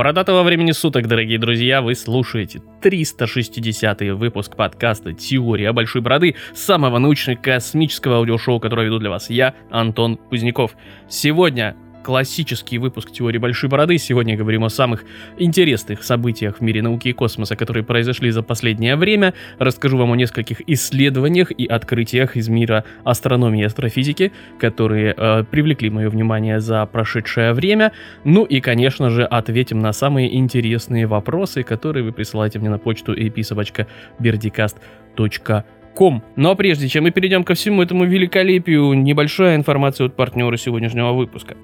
Бородатого времени суток, дорогие друзья, вы слушаете 360-й выпуск подкаста «Теория большой бороды», самого научно-космического аудиошоу, которое веду для вас я, Антон Кузняков. Сегодня классический выпуск «Теории большой бороды». Сегодня говорим о самых интересных событиях в мире науки и космоса, которые произошли за последнее время. Расскажу вам о нескольких исследованиях и открытиях из мира астрономии и астрофизики, которые привлекли мое внимание за прошедшее время. Ну и, конечно же, ответим на самые интересные вопросы, которые вы присылаете мне на почту ap@berdicast.com. Ну а прежде чем мы перейдем ко всему этому великолепию, небольшая информация от партнера сегодняшнего выпуска.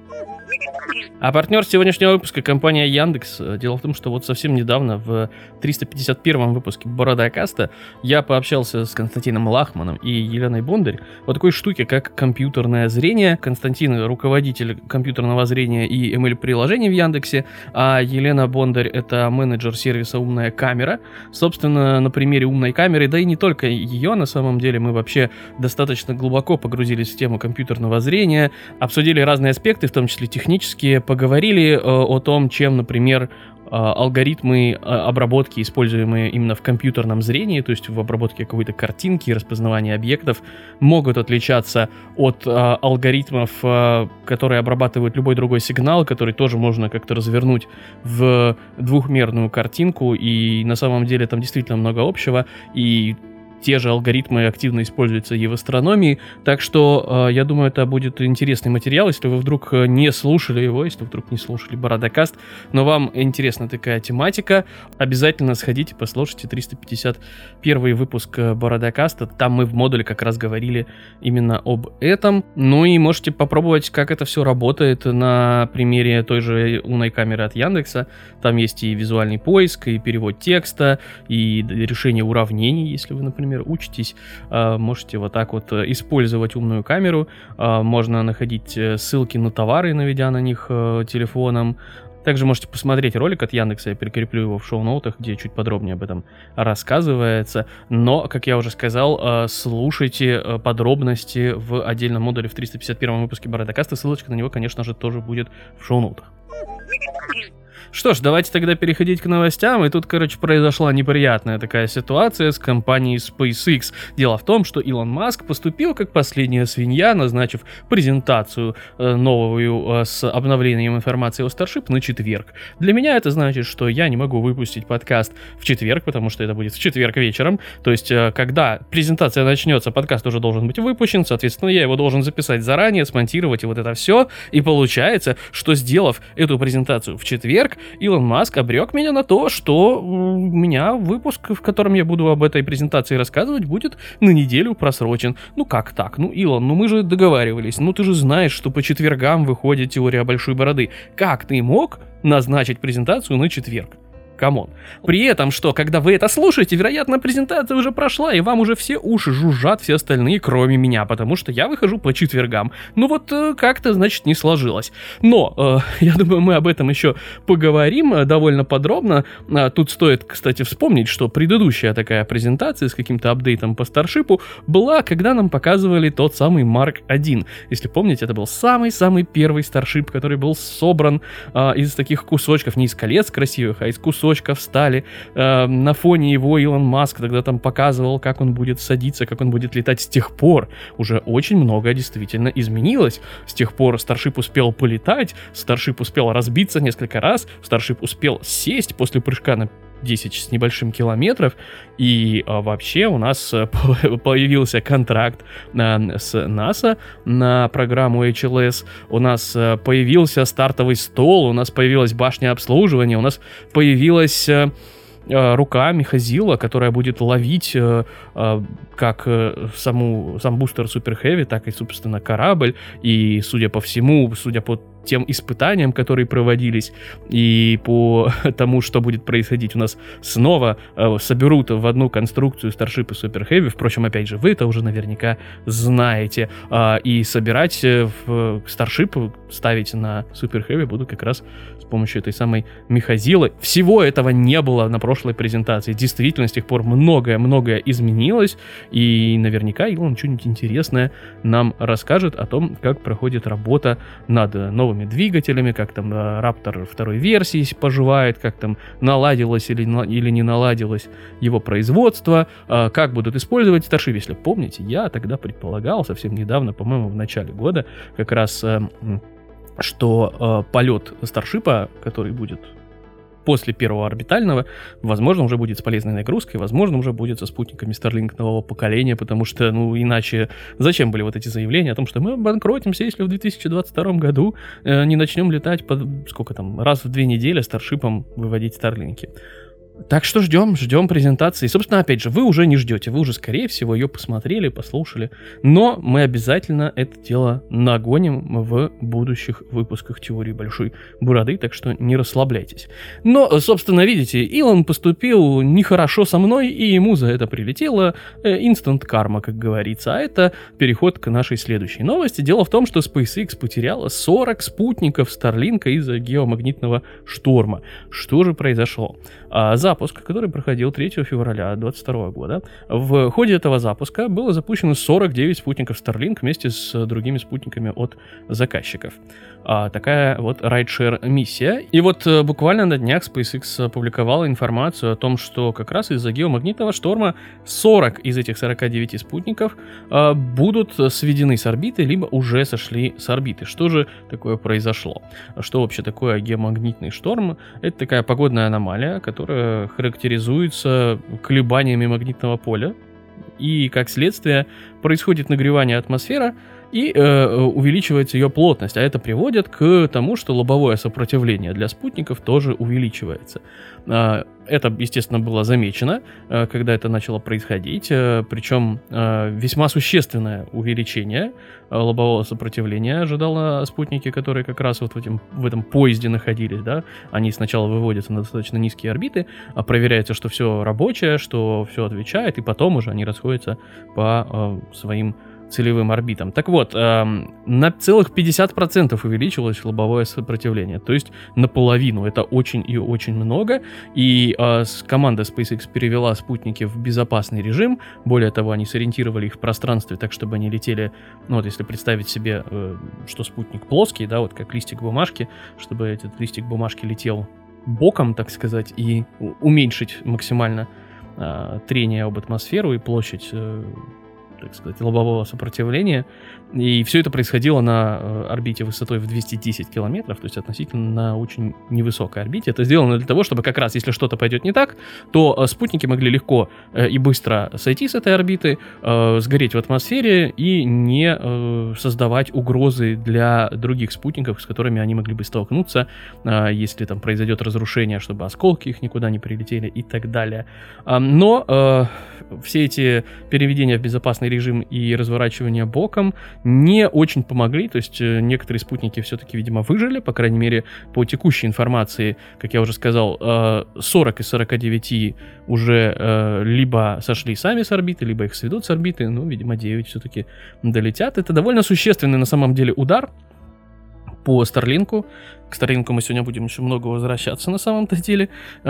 А партнер сегодняшнего выпуска — компания Яндекс. Дело в том, что вот совсем недавно, в 351-м выпуске Бородакаста, я пообщался с Константином Лахманом и Еленой Бондарь о такой штуке, как компьютерное зрение. Константин — руководитель компьютерного зрения и ML-приложений в Яндексе, а Елена Бондарь — это менеджер сервиса «Умная камера». Собственно, на примере «Умной камеры», да и не только ее, на самом деле, мы вообще достаточно глубоко погрузились в тему компьютерного зрения, обсудили разные аспекты, в том числе технические, поговорили о том, чем, например, алгоритмы обработки, используемые именно в компьютерном зрении, то есть в обработке какой-то картинки и распознавании объектов, могут отличаться от алгоритмов, которые обрабатывают любой другой сигнал, который тоже можно как-то развернуть в двухмерную картинку, и на самом деле там действительно много общего, и те же алгоритмы активно используются и в астрономии, так что я думаю, это будет интересный материал, если вы вдруг не слушали его, если вдруг не слушали Бородакаст, но вам интересна такая тематика, обязательно сходите, послушайте 351 выпуск Бородакаста, там мы в модуле как раз говорили именно об этом, ну и можете попробовать, как это все работает на примере той же умной камеры от Яндекса, там есть и визуальный поиск, и перевод текста, и решение уравнений, если вы, например, учитесь, можете вот так вот использовать умную камеру, можно находить ссылки на товары, наведя на них телефоном. Также можете посмотреть ролик от Яндекса, я прикреплю его в шоу-ноутах, где чуть подробнее об этом рассказывается. Но, как я уже сказал, слушайте подробности в отдельном модуле в 351 выпуске Бородакаста, ссылочка на него, конечно же, тоже будет в шоу-ноутах. Что ж, давайте тогда переходить к новостям. И тут, произошла неприятная такая ситуация с компанией SpaceX. Дело в том, что Илон Маск поступил как последняя свинья, назначив презентацию новую с обновлением информации о Starship на четверг. Для меня это значит, что я не могу выпустить подкаст в четверг, потому что это будет в четверг вечером. То есть, когда презентация начнется, подкаст уже должен быть выпущен, соответственно, я его должен записать заранее, смонтировать и вот это все. И получается, что, сделав эту презентацию в четверг, Илон Маск обрек меня на то, что у меня выпуск, в котором я буду об этой презентации рассказывать, будет на неделю просрочен. Ну как так? Ну, Илон, мы же договаривались. Ну ты же знаешь, что по четвергам выходит «Теория большой бороды». Как ты мог назначить презентацию на четверг? Камон. При этом, что, когда вы это слушаете, вероятно, презентация уже прошла, и вам уже все уши жужжат, все остальные, кроме меня, потому что я выхожу по четвергам. Ну вот, как-то, значит, не сложилось. Но, я думаю, мы об этом еще поговорим довольно подробно. Тут стоит, кстати, вспомнить, что предыдущая такая презентация с каким-то апдейтом по Старшипу была, когда нам показывали тот самый Марк 1. Если помните, это был самый-самый первый Старшип, который был собран из таких кусочков, не из колец красивых, а из кусочков стали. На фоне его Илон Маск тогда там показывал, как он будет садиться, как он будет летать. С тех пор уже очень много действительно изменилось. С тех пор Starship успел полетать, Starship успел разбиться несколько раз, Starship успел сесть после прыжка на 10 с небольшим километров, и вообще у нас появился контракт с НАСА на программу HLS, у нас появился стартовый стол, у нас появилась башня обслуживания, у нас появилась рука Михазила, которая будет ловить как сам бустер Super Heavy, так и, собственно, корабль, и, судя по всему, судя по тем испытаниям, которые проводились, и по тому, что будет происходить, у нас снова соберут в одну конструкцию Starship и Super Heavy. Впрочем, опять же, вы это уже наверняка знаете. И собирать в Starship, ставить на Super Heavy буду как раз с помощью этой самой Михазилы. Всего этого не было на прошлой презентации. Действительно, с тех пор многое изменилось, и наверняка Илон что-нибудь интересное нам расскажет о том, как проходит работа над новой новыми двигателями, как там Raptor второй версии поживает, как там наладилось или не наладилось его производство, как будут использовать Starship. Если помните, я тогда предполагал совсем недавно, по-моему, в начале года, как раз, что полет Старшипа, который будет после первого орбитального, возможно, уже будет с полезной нагрузкой, возможно, уже будет со спутниками Starlink нового поколения, потому что, иначе зачем были вот эти заявления о том, что мы обанкротимся, если в 2022 году не начнем летать раз в 2 недели Старшипом выводить Старлинки. Так что ждем презентации. Собственно, опять же, вы уже не ждете, вы уже, скорее всего, ее посмотрели, послушали. Но мы обязательно это дело нагоним в будущих выпусках «Теории Большой Бороды», так что не расслабляйтесь. Но, собственно, видите, Илон поступил нехорошо со мной, и ему за это прилетело инстант карма, как говорится. А это переход к нашей следующей новости. Дело в том, что SpaceX потеряла 40 спутников Starlink из-за геомагнитного шторма. Что же произошло? Запуск, который проходил 3 февраля 2022 года. В ходе этого запуска было запущено 49 спутников Starlink вместе с другими спутниками от заказчиков. Такая вот райдшер миссия. И вот буквально на днях SpaceX опубликовала информацию о том, что как раз из-за геомагнитного шторма 40 из этих 49 спутников будут сведены с орбиты, либо уже сошли с орбиты. Что же такое произошло? Что вообще такое геомагнитный шторм? Это такая погодная аномалия, которая характеризуется колебаниями магнитного поля. И, как следствие, происходит нагревание атмосферы, и увеличивается ее плотность, а это приводит к тому, что лобовое сопротивление для спутников тоже увеличивается. Это, естественно, было замечено, когда это начало происходить, причем весьма существенное увеличение лобового сопротивления ожидало спутники, которые как раз вот в этом поезде находились, да, они сначала выводятся на достаточно низкие орбиты, проверяется, что все рабочее, что все отвечает, и потом уже они расходятся по своим целевым орбитам. Так вот, на целых 50% увеличилось лобовое сопротивление, то есть наполовину. Это очень и очень много, и команда SpaceX перевела спутники в безопасный режим. Более того, они сориентировали их в пространстве так, чтобы они летели, если представить себе, что спутник плоский, да, вот как листик бумажки, чтобы этот листик бумажки летел боком, так сказать, и уменьшить максимально трение об атмосферу и площадь, так сказать, лобового сопротивления. И все это происходило на орбите высотой в 210 километров, то есть относительно на очень невысокой орбите. Это сделано для того, чтобы как раз, если что-то пойдет не так, то спутники могли легко и быстро сойти с этой орбиты, сгореть в атмосфере и не создавать угрозы для других спутников, с которыми они могли бы столкнуться, если там произойдет разрушение, чтобы осколки их никуда не прилетели и так далее. Но все эти переведения в безопасный режим и разворачивание боком не очень помогли, то есть некоторые спутники все-таки, видимо, выжили, по крайней мере, по текущей информации, как я уже сказал, 40 из 49 уже либо сошли сами с орбиты, либо их сведут с орбиты, видимо, 9 все-таки долетят. Это довольно существенный на самом деле удар по Старлинку. К Старлинку мы сегодня будем еще много возвращаться на самом-то деле,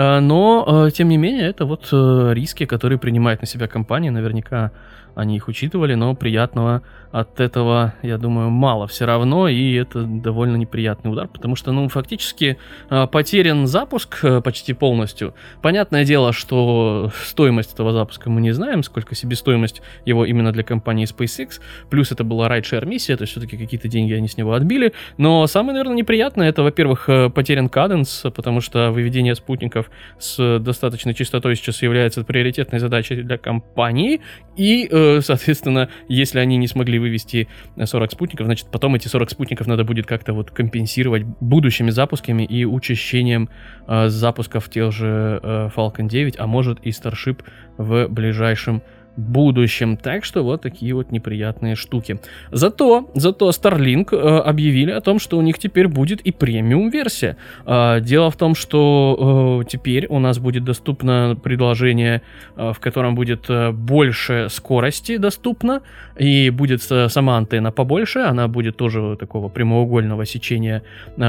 но, тем не менее, это вот риски, которые принимает на себя компания, наверняка они их учитывали, но приятного от этого, я думаю, мало все равно, и это довольно неприятный удар, потому что, фактически потерян запуск почти полностью. Понятное дело, что стоимость этого запуска мы не знаем, сколько себестоимость его именно для компании SpaceX, плюс это была райдшер миссия, то есть все-таки какие-то деньги они с него отбили, но самое, наверное, неприятное, это, во-первых, потерян каденс, потому что выведение спутников с достаточной частотой сейчас является приоритетной задачей для компании, и, соответственно, если они не смогли вывести 40 спутников, значит, потом эти 40 спутников надо будет как-то вот компенсировать будущими запусками и учащением запусков тех же Falcon 9, а может и Starship в ближайшем будущем. Так что вот такие вот неприятные штуки. Зато Starlink объявили о том, что у них теперь будет и премиум-версия. Дело в том, что теперь у нас будет доступно предложение, в котором будет больше скорости доступно, и будет сама антенна побольше, она будет тоже такого прямоугольного сечения,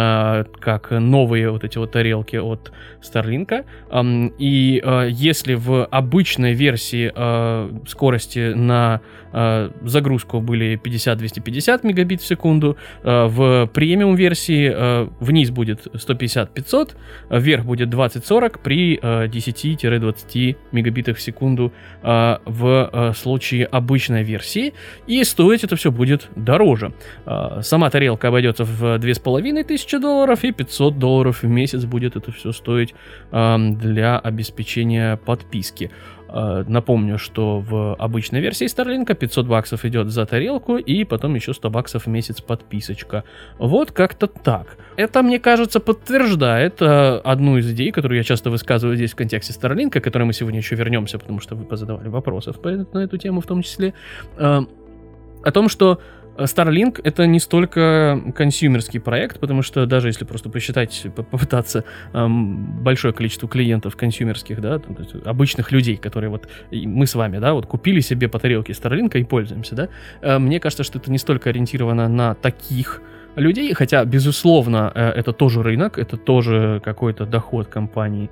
как новые вот эти вот тарелки от Starlink. И если в обычной версии скорости на загрузку были 50-250 мегабит в секунду, в премиум-версии вниз будет 150-500, вверх будет 20-40 при 10-20 мегабитах в секунду в случае обычной версии, и стоить это все будет дороже. Сама тарелка обойдется в $2500 и $500 в месяц будет это все стоить для обеспечения подписки. Напомню, что в обычной версии Starlink $500 идет за тарелку, и потом еще $100 в месяц подписочка. Вот как-то так. Это, мне кажется, подтверждает одну из идей, которую я часто высказываю здесь в контексте Starlink, к которой мы сегодня еще вернемся, потому что вы позадавали вопросов на эту тему в том числе, о том, что Starlink — это не столько консюмерский проект, потому что даже если просто посчитать, попытаться большое количество клиентов консюмерских, да, обычных людей, которые вот мы с вами, да, вот купили себе по тарелке Starlink и пользуемся, да, мне кажется, что это не столько ориентировано на таких людей, хотя, безусловно, это тоже рынок, это тоже какой-то доход компании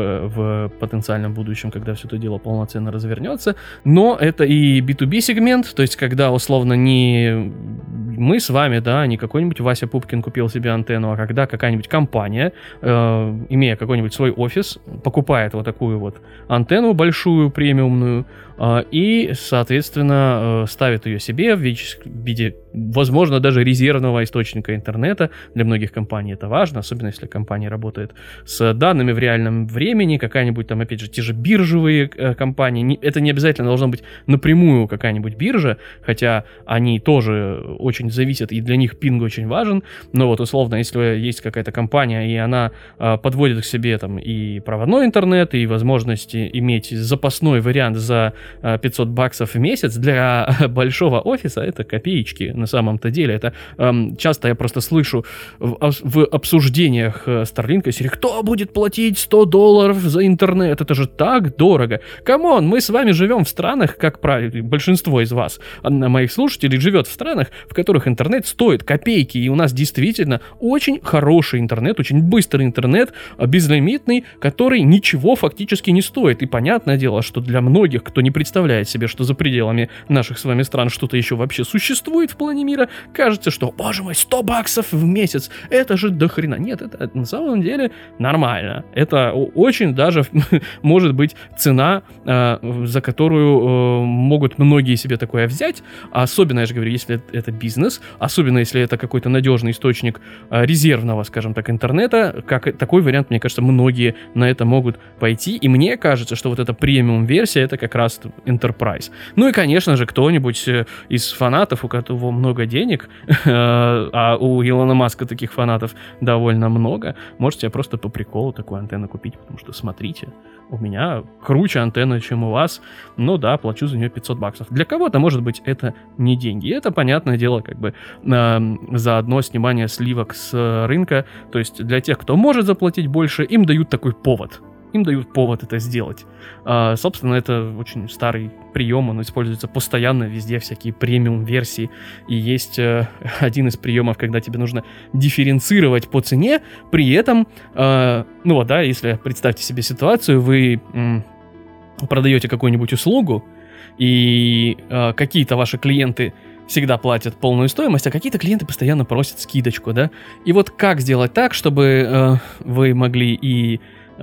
в потенциальном будущем, когда все это дело полноценно развернется, но это и B2B сегмент, то есть когда, условно, не мы с вами, да, не какой-нибудь Вася Пупкин купил себе антенну, а когда какая-нибудь компания, имея какой-нибудь свой офис, покупает вот такую вот антенну большую, премиумную, и, соответственно, ставит ее себе в виде, возможно, даже резервного источника интернета. Для многих компаний это важно, особенно если компания работает с данными в реальном времени, какая-нибудь там, опять же, те же биржевые компании. Это не обязательно должно быть напрямую какая-нибудь биржа, хотя они тоже очень зависят, и для них пинг очень важен. Но вот, условно, если есть какая-то компания, и она подводит к себе там и проводной интернет, и возможность иметь запасной вариант за $500 в месяц, для большого офиса это копеечки на самом-то деле. Это часто я просто слышу в обсуждениях Starlink, кто будет платить $100 за интернет? Это же так дорого. Камон, мы с вами живем в странах, как правило, большинство из вас, моих слушателей, живет в странах, в которых интернет стоит копейки, и у нас действительно очень хороший интернет, очень быстрый интернет, безлимитный, который ничего фактически не стоит. И понятное дело, что для многих, кто не представляет себе, что за пределами наших с вами стран что-то еще вообще существует в плане мира, кажется, что, боже мой, $100 в месяц, это же дохрена. Нет, это на самом деле нормально. Это очень даже может быть цена, за которую могут многие себе такое взять, особенно, я же говорю, если это бизнес, особенно если это какой-то надежный источник резервного, скажем так, интернета, как такой вариант, мне кажется, многие на это могут пойти, и мне кажется, что вот эта премиум-версия, это как раз Enterprise. Ну и, конечно же, кто-нибудь из фанатов, у которого много денег, а у Илона Маска таких фанатов довольно много, может себе просто по приколу такую антенну купить, потому что, смотрите, у меня круче антенна, чем у вас, ну да, плачу за нее $500. Для кого-то, может быть, это не деньги. И это, понятное дело, как бы заодно снимание сливок с рынка, то есть для тех, кто может заплатить больше, им дают такой повод. Им дают повод это сделать. Собственно, это очень старый прием, он используется постоянно везде, всякие премиум-версии. И есть один из приемов, когда тебе нужно дифференцировать по цене, при этом, ну вот, да, если представьте себе ситуацию, вы продаете какую-нибудь услугу, и какие-то ваши клиенты всегда платят полную стоимость, а какие-то клиенты постоянно просят скидочку, да? И вот как сделать так, чтобы вы могли и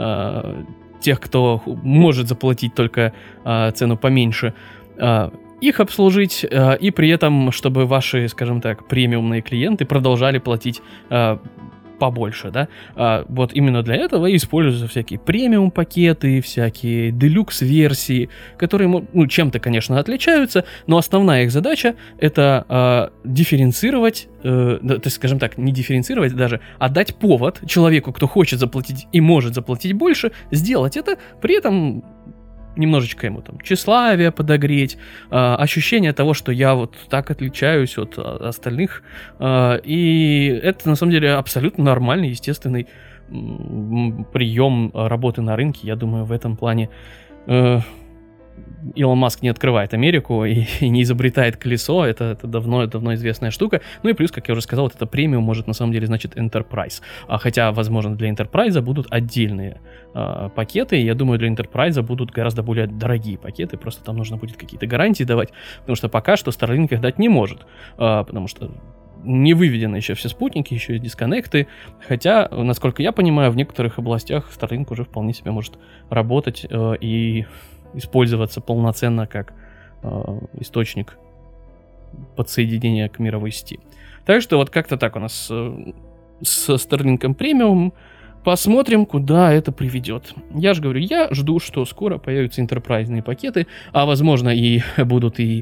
тех, кто может заплатить только цену поменьше, их обслужить, и при этом, чтобы ваши, скажем так, премиумные клиенты продолжали платить побольше, да, вот именно для этого и используются всякие премиум-пакеты, всякие делюкс-версии, которые, ну, чем-то, конечно, отличаются, но основная их задача — это дифференцировать, то есть, скажем так, не дифференцировать даже, а дать повод человеку, кто хочет заплатить и может заплатить больше, сделать это, при этом немножечко ему там тщеславие подогреть, ощущение того, что я вот так отличаюсь от остальных, и это на самом деле абсолютно нормальный, естественный прием работы на рынке. Я думаю, в этом плане Илон Маск не открывает Америку и не изобретает колесо, это давно известная штука. Ну и плюс, как я уже сказал, вот это премиум может на самом деле значить Enterprise. Хотя, возможно, для Enterprise будут отдельные пакеты, и я думаю, для Enterprise будут гораздо более дорогие пакеты, просто там нужно будет какие-то гарантии давать, потому что пока что Starlink их дать не может, потому что не выведены еще все спутники, еще есть дисконнекты, хотя, насколько я понимаю, в некоторых областях Starlink уже вполне себе может работать и использоваться полноценно как источник подсоединения к мировой сети. Так что вот как-то так у нас с Starlink Premium. Посмотрим, куда это приведет. Я же говорю, я жду, что скоро появятся интерпрайзные пакеты, а возможно и будут и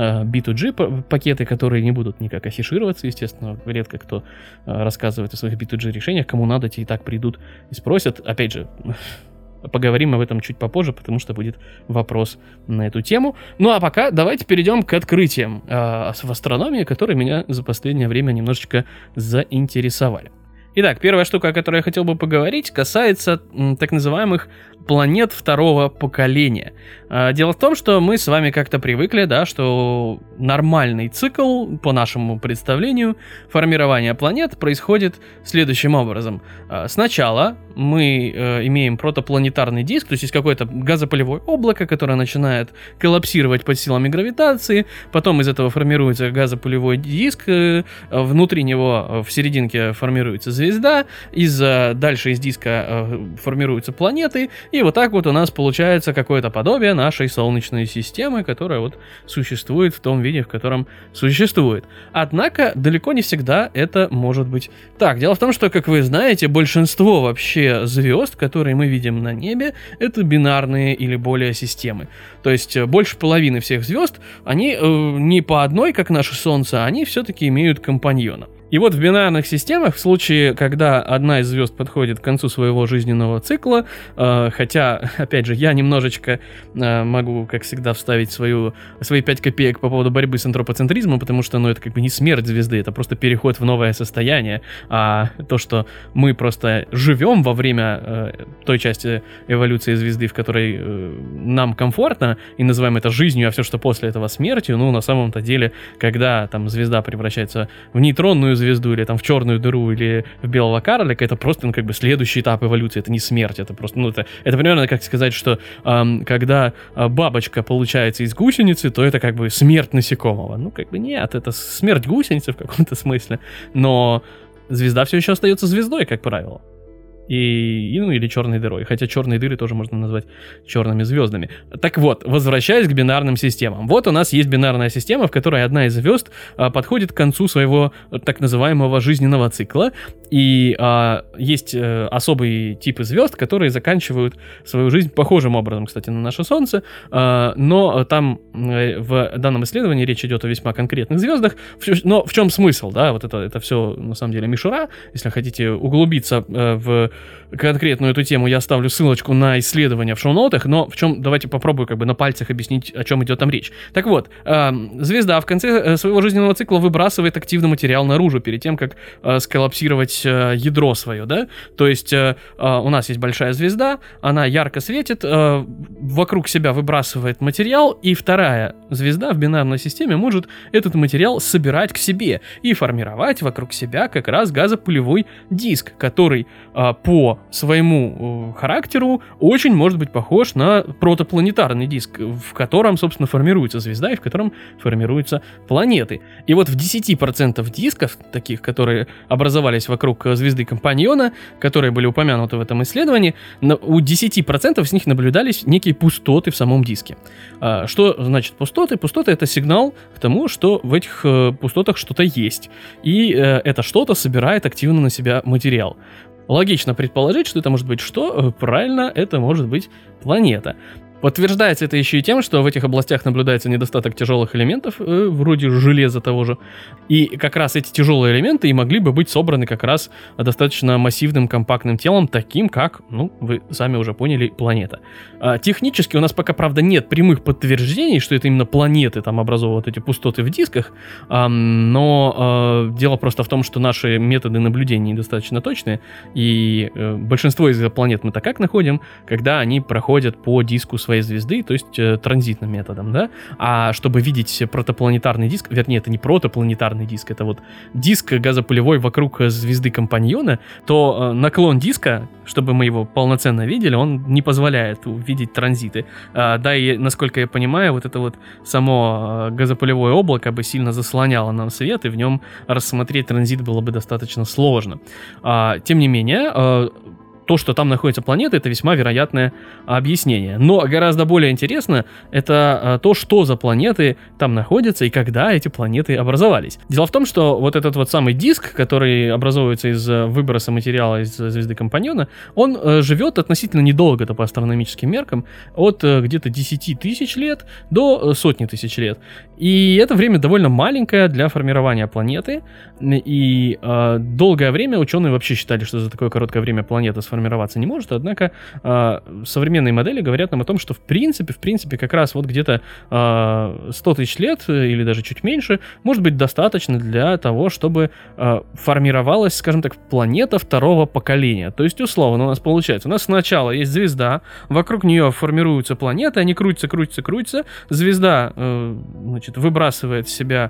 B2G пакеты, которые не будут никак афишироваться, естественно, редко кто рассказывает о своих B2G решениях, кому надо, те и так придут и спросят. Опять же, поговорим об этом чуть попозже, потому что будет вопрос на эту тему. Ну а пока давайте перейдем к открытиям в астрономии, которые меня за последнее время немножечко заинтересовали. Итак, первая штука, о которой я хотел бы поговорить, касается так называемых планет второго поколения. Дело в том, что мы с вами как-то привыкли, да, что нормальный цикл, по нашему представлению, формирования планет происходит следующим образом. Сначала мы имеем протопланетарный диск, то есть какое-то газопылевое облако, которое начинает коллапсировать под силами гравитации, потом из этого формируется газопылевой диск, внутри него в серединке формируется звезда, дальше из диска формируются планеты, и вот так вот у нас получается какое-то подобие нашей Солнечной системы, которая вот существует в том виде, в котором существует. Однако далеко не всегда это может быть так. Дело в том, что, как вы знаете, большинство вообще звезд, которые мы видим на небе, это бинарные или более системы. То есть больше половины всех звезд, они не по одной, как наше Солнце, они все-таки имеют компаньона. И вот в бинарных системах, в случае, когда одна из звезд подходит к концу своего жизненного цикла, хотя, опять же, я немножечко могу, как всегда, вставить свои 5 копеек по поводу борьбы с антропоцентризмом, потому что, это как бы не смерть звезды, это просто переход в новое состояние, а то, что мы просто живем во время той части эволюции звезды, в которой нам комфортно, и называем это жизнью, а все, что после этого смертью, на самом-то деле, когда там звезда превращается в нейтронную звезду, или там в черную дыру, или в белого карлика, это просто, как бы следующий этап эволюции, это не смерть, это просто, это примерно как сказать, что когда бабочка получается из гусеницы, то это как бы смерть насекомого. Нет, это смерть гусеницы в каком-то смысле, но звезда все еще остается звездой, как правило. Или черной дырой, хотя черные дыры тоже можно назвать черными звездами. Так вот, возвращаясь к бинарным системам. Вот у нас есть бинарная система, в которой одна из звезд подходит к концу своего так называемого жизненного цикла, и есть особые типы звезд, которые заканчивают свою жизнь похожим образом, кстати, на наше Солнце, но там в данном исследовании речь идет о весьма конкретных звездах. Но в чем смысл, да, вот это все на самом деле мишура. Если хотите углубиться в конкретную эту тему, я оставлю ссылочку на исследование в шоу-нотах, но давайте попробую как бы на пальцах объяснить, о чем идет там речь. Так вот, звезда в конце своего жизненного цикла выбрасывает активный материал наружу перед тем, как сколлапсировать ядро свое, да, то есть у нас есть большая звезда, она ярко светит, вокруг себя выбрасывает материал, и вторая звезда в бинарной системе может этот материал собирать к себе и формировать вокруг себя как раз газопылевой диск, который по своему характеру очень может быть похож на протопланетарный диск, в котором, собственно, формируется звезда и в котором формируются планеты. И вот в 10% дисков, таких, которые образовались вокруг звезды-компаньона, которые были упомянуты в этом исследовании, у 10% с них наблюдались некие пустоты в самом диске. Что значит пустоты? Пустоты — это сигнал к тому, что в этих пустотах что-то есть. И это что-то собирает активно на себя материал. Логично предположить, что это может быть что? Правильно, это может быть планета. Подтверждается это еще и тем, что в этих областях наблюдается недостаток тяжелых элементов, вроде железа того же. И как раз эти тяжелые элементы и могли бы быть собраны как раз достаточно массивным компактным телом, таким как, вы сами уже поняли, планета. Технически у нас пока, правда, нет прямых подтверждений, что это именно планеты там образовывают эти пустоты в дисках, но дело просто в том, что наши методы наблюдения недостаточно точные, и большинство из планет мы так как находим, когда они проходят по диску своей своей звезды, то есть транзитным методом, да, а чтобы видеть протопланетарный диск, вернее, это не протопланетарный диск, это вот диск газопылевой вокруг звезды-компаньона, то наклон диска, чтобы мы его полноценно видели, он не позволяет увидеть транзиты. Да, и, насколько я понимаю, вот это вот само газопылевое облако бы сильно заслоняло нам свет, и в нем рассмотреть транзит было бы достаточно сложно. Тем не менее, то, что там находятся планеты, это весьма вероятное объяснение. Но гораздо более интересно это то, что за планеты там находятся и когда эти планеты образовались. Дело в том, что вот этот вот самый диск, который образовывается из выброса материала из звезды компаньона, он живет относительно недолго, это по астрономическим меркам, от где-то 10 тысяч лет до сотни тысяч лет. И это время довольно маленькое для формирования планеты, и долгое время ученые вообще считали, что за такое короткое время планета сформироваться не может, однако современные модели говорят нам о том, что в принципе, как раз вот где-то 100 тысяч лет или даже чуть меньше может быть достаточно для того, чтобы формировалась, скажем так, планета второго поколения. То есть, условно, у нас получается, у нас сначала есть звезда, вокруг нее формируются планеты, они крутятся, звезда, значит, выбрасывает в себя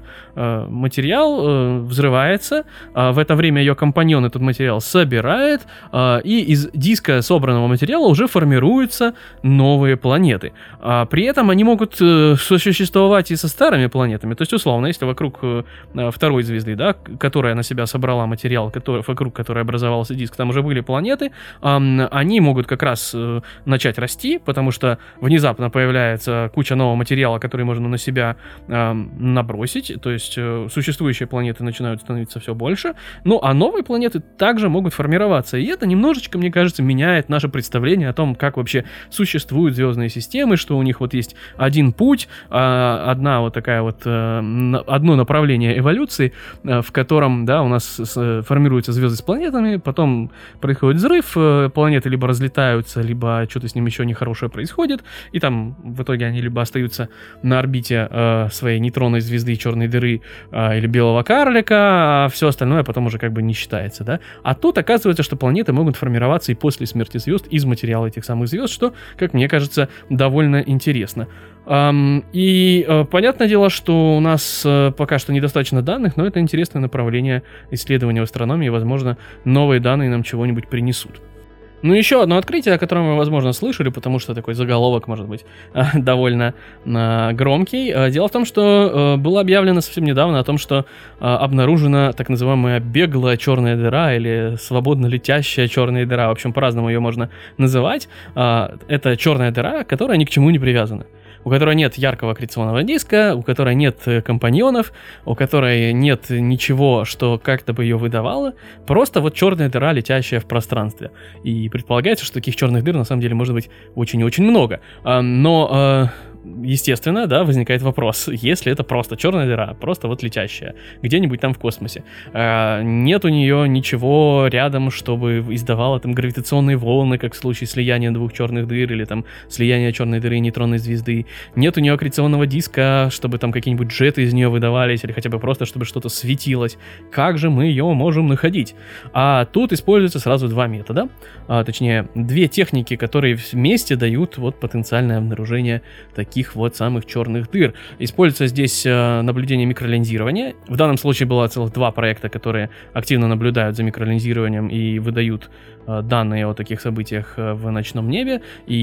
материал, взрывается, в это время ее компаньон этот материал собирает, и из диска собранного материала уже формируются новые планеты. При этом они могут сосуществовать и со старыми планетами. То есть, условно, если вокруг второй звезды, да, которая на себя собрала материал, вокруг которой образовался диск, там уже были планеты, они могут как раз начать расти, потому что внезапно появляется куча нового материала, который можно на себя набросить, то есть существующие планеты начинают становиться все больше, ну а новые планеты также могут формироваться, и это немножечко, мне кажется, меняет наше представление о том, как вообще существуют звездные системы, что у них вот есть один путь, одна вот такая вот, одно направление эволюции, в котором, да, у нас формируются звезды с планетами, потом происходит взрыв, планеты либо разлетаются, либо что-то с ним еще нехорошее происходит, и там в итоге они либо остаются на орбите своей нейтронной звезды, черной дыры или белого карлика, а все остальное потом уже как бы не считается, да. А тут оказывается, что планеты могут формироваться и после смерти звезд из материала этих самых звезд, что, как мне кажется, довольно интересно. И понятное дело, что у нас пока что недостаточно данных, но это интересное направление исследования в астрономии, и, возможно, новые данные нам чего-нибудь принесут. Ну, еще одно открытие, о котором вы, возможно, слышали, потому что такой заголовок может быть довольно громкий. Дело в том, что было объявлено совсем недавно о том, что обнаружена так называемая беглая черная дыра или свободно летящая черная дыра. В общем, по-разному ее можно называть. Это черная дыра, которая ни к чему не привязана. У которой нет яркого аккреционного диска, у которой нет компаньонов, у которой нет ничего, что как-то бы ее выдавало. Просто вот черная дыра, летящая в пространстве. И предполагается, что таких черных дыр на самом деле может быть очень и очень много. Но естественно, да, возникает вопрос, если это просто черная дыра, просто вот летящая, где-нибудь там в космосе, нет у нее ничего рядом, чтобы издавало там гравитационные волны, как в случае слияния двух черных дыр или там слияния черной дыры и нейтронной звезды, нет у нее аккреционного диска, чтобы там какие-нибудь джеты из нее выдавались или хотя бы просто, чтобы что-то светилось, как же мы ее можем находить? А тут используются сразу два метода, точнее, две техники, которые вместе дают вот потенциальное обнаружение таких вот самых черных дыр. Используется здесь наблюдение микролинзирования. В данном случае было целых два проекта, которые активно наблюдают за микролинзированием и выдают данные о таких событиях в ночном небе.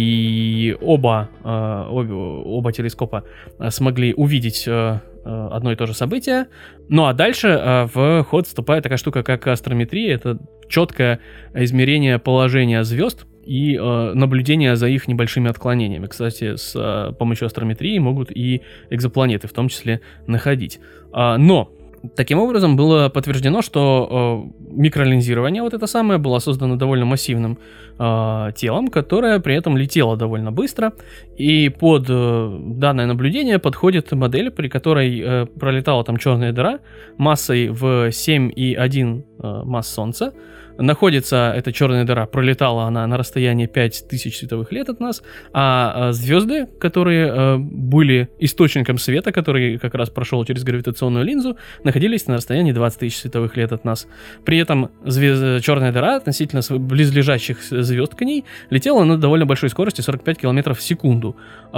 И оба телескопа смогли увидеть одно и то же событие. Ну а дальше в ход вступает такая штука, как астрометрия. Это четкое измерение положения звезд и наблюдение за их небольшими отклонениями. Кстати, с помощью астрометрии могут и экзопланеты в том числе находить. Но таким образом было подтверждено, что микролинзирование вот это самое было создано довольно массивным телом, которое при этом летело довольно быстро, и под данное наблюдение подходит модель, при которой пролетала там черная дыра массой в 7,1 масс Солнца, находится эта черная дыра, пролетала она на расстоянии 5000 световых лет от нас, а звезды, которые были источником света, который как раз прошел через гравитационную линзу, находились на расстоянии 20 тысяч световых лет от нас. При этом черная дыра относительно близлежащих звезд к ней летела на довольно большой скорости 45 км в секунду.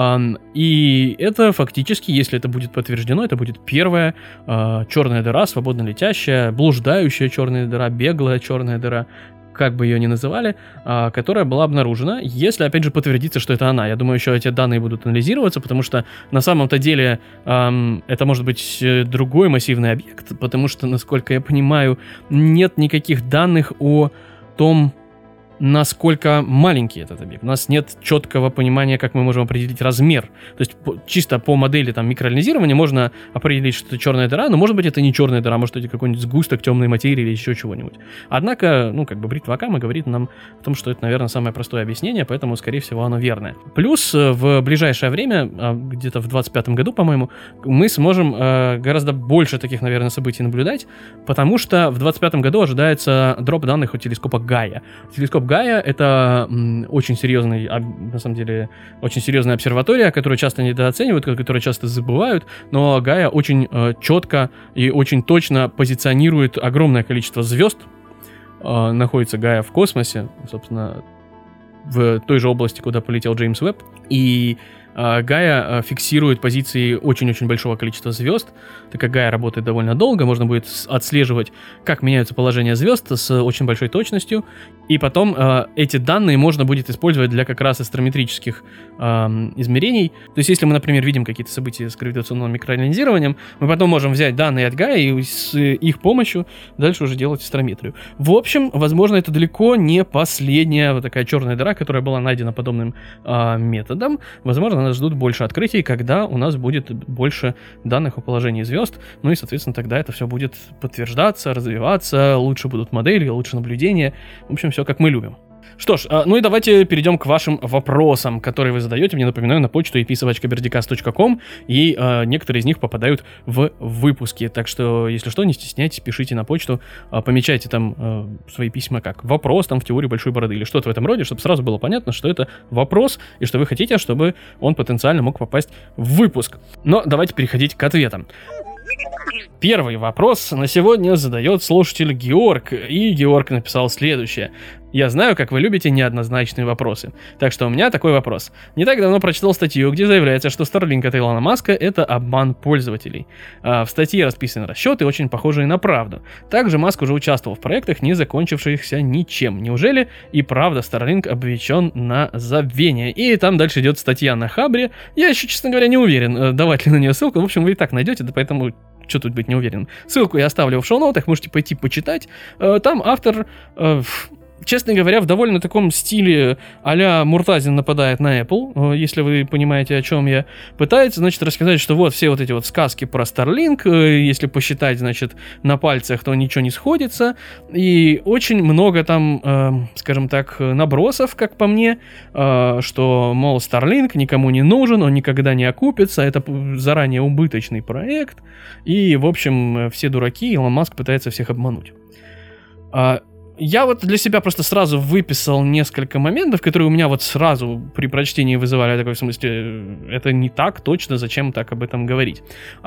И это фактически, если это будет подтверждено, это будет первая черная дыра, свободно летящая, блуждающая черная дыра, беглая черная дыра, как бы ее ни называли, которая была обнаружена, если, опять же, подтвердится, что это она. Я думаю, еще эти данные будут анализироваться, потому что на самом-то деле это может быть другой массивный объект, потому что, насколько я понимаю, нет никаких данных о том, насколько маленький этот объект. У нас нет четкого понимания, как мы можем определить размер. То есть чисто по модели там микроанализирования можно определить, что это черная дыра, но может быть это не черная дыра, может это какой-нибудь сгусток темной материи или еще чего-нибудь. Однако, бритва Акама говорит нам о том, что это, наверное, самое простое объяснение, поэтому, скорее всего, оно верное. Плюс в ближайшее время, где-то в 2025 году, по-моему, мы сможем гораздо больше таких, наверное, событий наблюдать, потому что в 2025 году ожидается дроп данных от телескопа Гая. Телескоп Гая — это очень серьезный, на самом деле, очень серьезная обсерватория, которую часто недооценивают, которую часто забывают, но Гая очень четко и очень точно позиционирует огромное количество звезд. Находится Гая в космосе, собственно, в той же области, куда полетел Джеймс Уэбб, и Гая фиксирует позиции очень-очень большого количества звезд. Так как Гая работает довольно долго, можно будет отслеживать, как меняются положения звезд с очень большой точностью. И потом эти данные можно будет использовать для как раз астрометрических измерений. То есть, если мы, например, видим какие-то события с гравитационным микроанализированием, мы потом можем взять данные от Гая и с их помощью дальше уже делать астрометрию. В общем, возможно, это далеко не последняя вот такая черная дыра, которая была найдена подобным методом. Возможно, нас ждут больше открытий, когда у нас будет больше данных о положении звезд, ну и, соответственно, тогда это все будет подтверждаться, развиваться, лучше будут модели, лучше наблюдения, в общем, все как мы любим. Что ж, ну и давайте перейдем к вашим вопросам, которые вы задаете, мне напоминаю, на почту ep@berdicast.com, и некоторые из них попадают в выпуски, так что, если что, не стесняйтесь, пишите на почту, помечайте там свои письма как вопрос, там в теории большой бороды, или что-то в этом роде, чтобы сразу было понятно, что это вопрос, и что вы хотите, чтобы он потенциально мог попасть в выпуск. Но давайте переходить к ответам. Первый вопрос на сегодня задает слушатель Георг, и Георг написал следующее. Я знаю, как вы любите неоднозначные вопросы. Так что у меня такой вопрос. Не так давно прочитал статью, где заявляется, что Starlink от Илона Маска — это обман пользователей. В статье расписаны расчеты, очень похожие на правду. Также Маск уже участвовал в проектах, не закончившихся ничем. Неужели и правда Starlink обречен на забвение? И там дальше идет статья на Хабре. Я еще, честно говоря, не уверен, давать ли на нее ссылку. В общем, вы и так найдете, да поэтому... Что тут быть не уверен? Ссылку я оставлю в шоу-ноутах, можете пойти почитать. Там автор, честно говоря, в довольно таком стиле а-ля Муртазин нападает на Apple, если вы понимаете, о чем я. Пытается, значит, рассказать, что вот все вот эти вот сказки про Starlink, если посчитать, значит, на пальцах, то ничего не сходится. И очень много там, скажем так, набросов, как по мне, что, мол, Starlink никому не нужен, он никогда не окупится, это заранее убыточный проект. И, в общем, все дураки, Илон Маск пытается всех обмануть. Я вот для себя просто сразу выписал несколько моментов, которые у меня вот сразу при прочтении вызывали такой, в смысле, это не так точно, зачем так об этом говорить.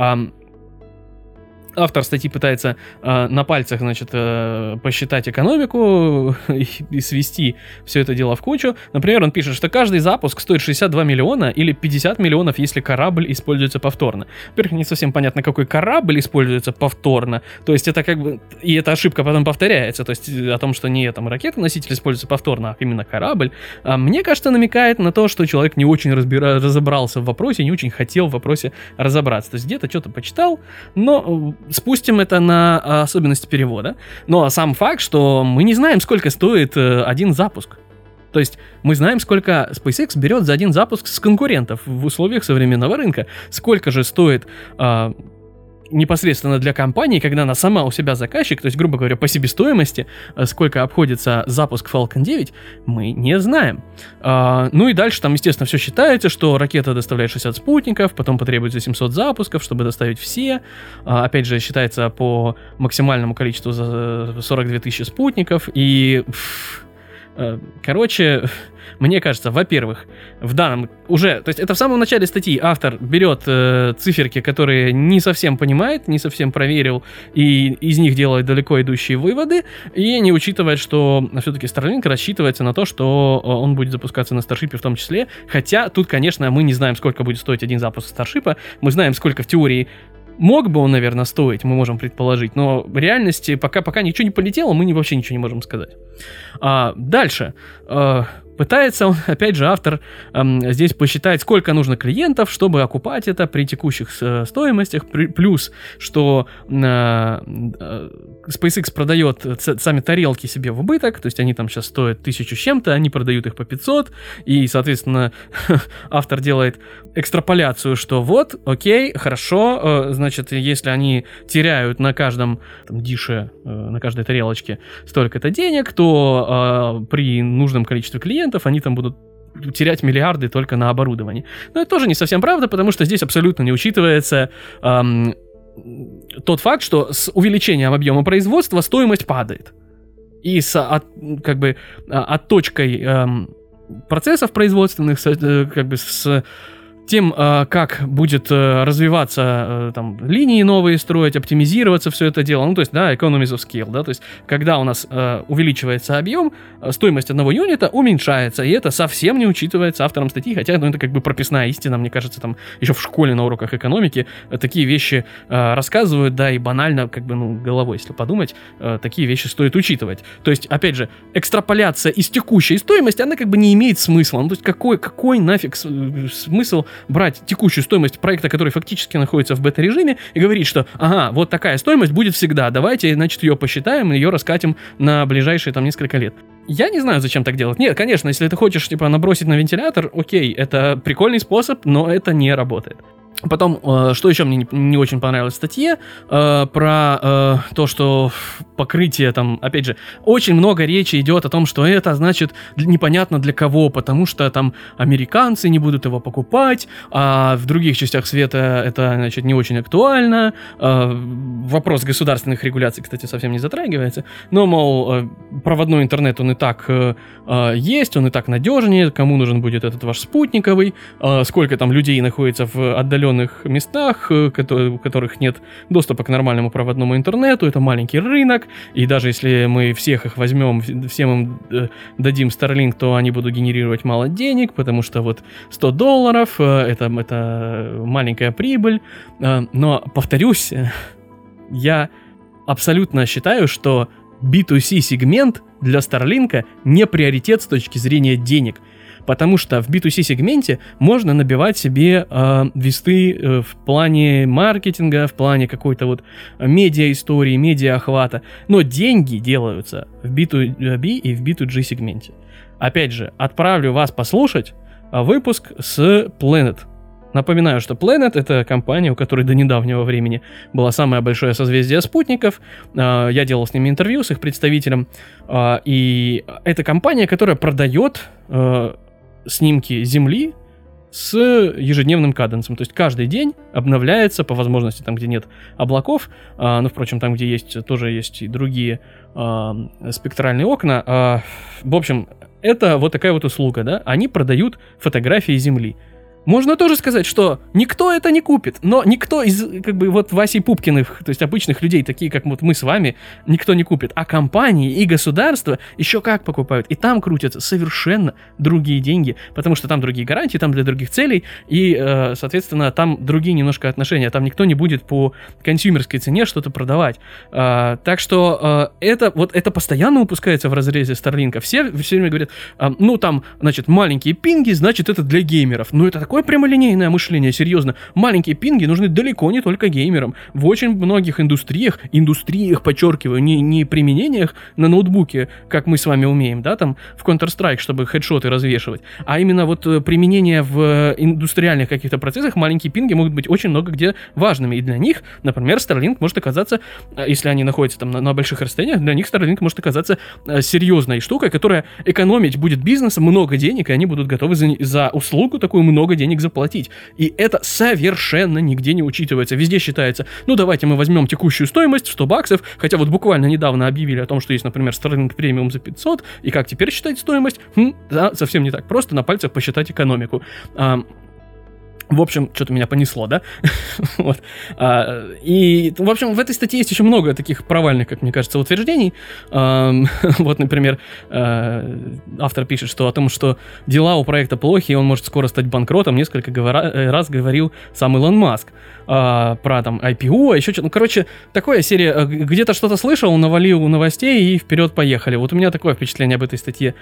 Автор статьи пытается на пальцах, значит, посчитать экономику и свести все это дело в кучу. Например, он пишет, что каждый запуск стоит 62 миллиона или 50 миллионов, если корабль используется повторно. Во-первых, не совсем понятно, какой корабль используется повторно. То есть это как бы... И эта ошибка потом повторяется. То есть о том, что не там ракета-носитель используется повторно, а именно корабль. Мне кажется, намекает на то, что человек не очень разобрался в вопросе, не очень хотел в вопросе разобраться. То есть где-то что-то почитал, но... Спустим это на особенности перевода. Но сам факт, что мы не знаем, сколько стоит один запуск. То есть мы знаем, сколько SpaceX берет за один запуск с конкурентов в условиях современного рынка. Сколько же стоит непосредственно для компании, когда она сама у себя заказчик, то есть, грубо говоря, по себестоимости, сколько обходится запуск Falcon 9, мы не знаем. Ну и дальше там, естественно, все считается, что ракета доставляет 60 спутников, потом потребуется 700 запусков, чтобы доставить все. Опять же, считается по максимальному количеству за 42 тысячи спутников. И, короче, мне кажется, во-первых, в данном уже, то есть это в самом начале статьи автор берет циферки, которые не совсем понимает, не совсем проверил, и из них делает далеко идущие выводы, и не учитывает, что все-таки Starlink рассчитывается на то, что он будет запускаться на Starship в том числе, хотя тут, конечно, мы не знаем, сколько будет стоить один запуск Starship, мы знаем, сколько в теории мог бы он, наверное, стоить, мы можем предположить, но в реальности пока ничего не полетело, мы вообще ничего не можем сказать. Дальше. Пытается он, опять же, автор здесь посчитать, сколько нужно клиентов, чтобы окупать это при текущих стоимостях, плюс, что SpaceX продает сами тарелки себе в убыток, то есть они там сейчас стоят 1000 с чем-то, они продают их по 500, и, соответственно, автор делает экстраполяцию, что вот, окей, хорошо, значит, если они теряют на каждом дише, на каждой тарелочке столько-то денег, то при нужном количестве клиентов они там будут терять миллиарды только на оборудовании. Но это тоже не совсем правда, потому что здесь абсолютно не учитывается тот факт, что с увеличением объема производства стоимость падает. И отточкой процессов производственных, с тем, как будет развиваться там, линии новые строить, оптимизироваться все это дело, ну, то есть, да, economies of scale, да, то есть, когда у нас увеличивается объем, стоимость одного юнита уменьшается, и это совсем не учитывается автором статьи, хотя, ну, это как бы прописная истина, мне кажется, там, еще в школе на уроках экономики такие вещи рассказывают, да, и банально, как бы, ну, головой, если подумать, такие вещи стоит учитывать. То есть, опять же, экстраполяция из текущей стоимости, она как бы не имеет смысла, ну, то есть, какой нафиг смысл брать текущую стоимость проекта, который фактически находится в бета-режиме, и говорить, что, ага, вот такая стоимость будет всегда, давайте, значит, ее посчитаем, ее раскатим на ближайшие там несколько лет. Я не знаю, зачем так делать. Нет, конечно, если ты хочешь, типа, набросить на вентилятор, окей, это прикольный способ, но это не работает. Потом, что еще мне не очень понравилось в статье, про то, что покрытие там, опять же, очень много речи идет о том, что это значит непонятно для кого, потому что там американцы не будут его покупать, а в других частях света это, значит, не очень актуально. Вопрос государственных регуляций, кстати, совсем не затрагивается, но, мол, проводной интернет, он и так есть, он и так надежнее, кому нужен будет этот ваш спутниковый, сколько там людей находится в отдаленных местах, у которых нет доступа к нормальному проводному интернету, это маленький рынок, и даже если мы всех их возьмем, всем им дадим Starlink, то они будут генерировать мало денег, потому что вот $100 это маленькая прибыль, но, повторюсь, я абсолютно считаю, что B2C сегмент для Starlink не приоритет с точки зрения денег. Потому что в B2C сегменте можно набивать себе весты в плане маркетинга, в плане какой-то вот медиа-истории, медиа-охвата. Но деньги делаются в B2B и в B2G сегменте. Опять же, отправлю вас послушать выпуск с Planet. Напоминаю, что Planet — это компания, у которой до недавнего времени было самое большое созвездие спутников. Я делал с ними интервью, с их представителем. И это компания, которая продает снимки Земли с ежедневным каденсом. То есть каждый день обновляется, по возможности, там, где нет облаков. Но, впрочем, там, где есть, тоже есть и другие спектральные окна. В общем, это вот такая вот услуга, да? Они продают фотографии Земли. Можно тоже сказать, что никто это не купит, но никто из, как бы, вот Васей Пупкиных, то есть обычных людей, такие как вот мы с вами, никто не купит. А компании и государства еще как покупают. И там крутятся совершенно другие деньги, потому что там другие гарантии, там для других целей, и, соответственно, там другие немножко отношения. Там никто не будет по консюмерской цене что-то продавать. Так что это постоянно упускается в разрезе Starlink. Все время говорят, ну там, значит, маленькие пинги, значит, это для геймеров. Ну это такое такое прямолинейное мышление, серьезно. Маленькие пинги нужны далеко не только геймерам. В очень многих индустриях, подчеркиваю, не применениях на ноутбуке, как мы с вами умеем, да, там, в Counter-Strike, чтобы хедшоты развешивать, а именно вот применение в индустриальных каких-то процессах, маленькие пинги могут быть очень много где важными. И для них, например, Starlink может оказаться, если они находятся там на больших расстояниях, для них Starlink может оказаться серьезной штукой, которая экономить будет бизнесом много денег, и они будут готовы за услугу такую много денег заплатить. И это совершенно нигде не учитывается. Везде считается, ну давайте мы возьмем текущую стоимость в $100, хотя вот буквально недавно объявили о том, что есть, например, Starlink Premium за 500, и как теперь считать стоимость? Да, совсем не так просто, на пальцах посчитать экономику. В общем, что-то меня понесло, да? Вот. И, в общем, в этой статье есть еще много таких провальных, как мне кажется, утверждений. Вот, например, автор пишет, что о том, что дела у проекта плохи, и он может скоро стать банкротом, несколько раз говорил сам Илон Маск. Про там IPO, еще что-то. Ну, короче, такая серия, где-то что-то слышал, навалил новостей и вперед поехали. Вот у меня такое впечатление об этой статье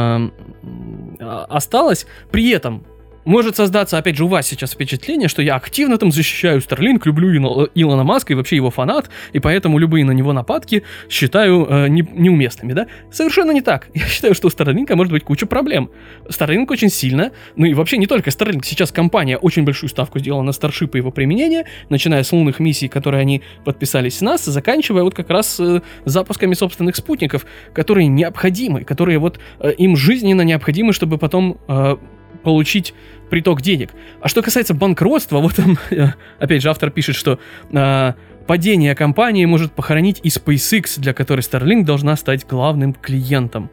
осталось. При этом может создаться, опять же, у вас сейчас впечатление, что я активно там защищаю Starlink, люблю Илона Маска и вообще его фанат, и поэтому любые на него нападки считаю неуместными, да? Совершенно не так. Я считаю, что у Starlink может быть куча проблем. Starlink очень сильно, ну и вообще не только Starlink, сейчас компания очень большую ставку сделала на Starship и его применение, начиная с лунных миссий, которые они подписались с НАСА, заканчивая вот как раз запусками собственных спутников, которые необходимы, которые вот им жизненно необходимы, чтобы потом получить приток денег. А что касается банкротства, вот там, опять же, автор пишет, что падение компании может похоронить и SpaceX, для которой Starlink должна стать главным клиентом.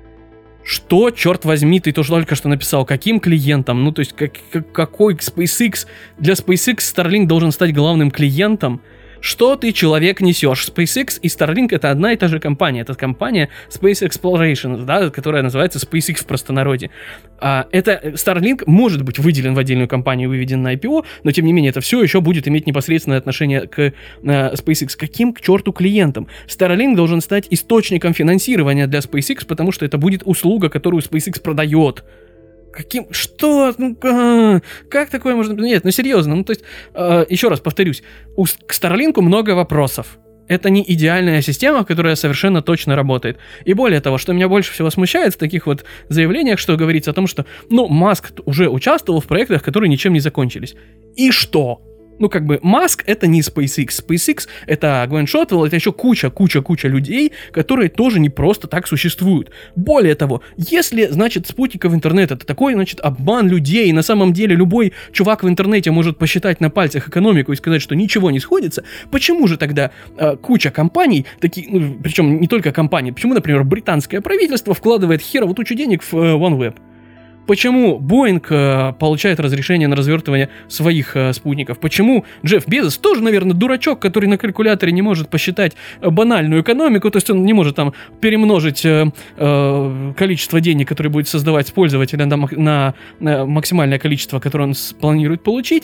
Что, черт возьми, ты тоже только что написал? Каким клиентом? Ну, то есть, какой SpaceX? Для SpaceX Starlink должен стать главным клиентом? Что ты, человек, несешь? SpaceX и Starlink — это одна и та же компания. Это компания Space Exploration, да, которая называется SpaceX в простонародье. Это Starlink может быть выделен в отдельную компанию, выведен на IPO, но тем не менее это все еще будет иметь непосредственное отношение к SpaceX. Каким к черту клиентам? Starlink должен стать источником финансирования для SpaceX, потому что это будет услуга, которую SpaceX продает. Каким? Что? Ну, как такое можно... Нет, ну серьезно. Ну, то есть, еще раз повторюсь, к Starlink много вопросов. Это не идеальная система, которая совершенно точно работает. И более того, что меня больше всего смущает в таких вот заявлениях, что говорится о том, что, ну, Маск уже участвовал в проектах, которые ничем не закончились. И что? Ну, как бы, Маск — это не SpaceX. SpaceX — это Гвен Шоттвелл, это еще куча людей, которые тоже не просто так существуют. Более того, если, значит, спутниковый интернет — это такой, значит, обман людей, и на самом деле любой чувак в интернете может посчитать на пальцах экономику и сказать, что ничего не сходится, почему же тогда куча компаний, такие, ну, причем не только компании, почему, например, британское правительство вкладывает херово тучу денег в OneWeb? Почему Boeing получает разрешение на развертывание своих спутников? Почему Джефф Безос, тоже, наверное, дурачок, который на калькуляторе не может посчитать банальную экономику, то есть он не может там перемножить количество денег, которое будет создавать с пользователя на максимальное количество, которое он планирует получить,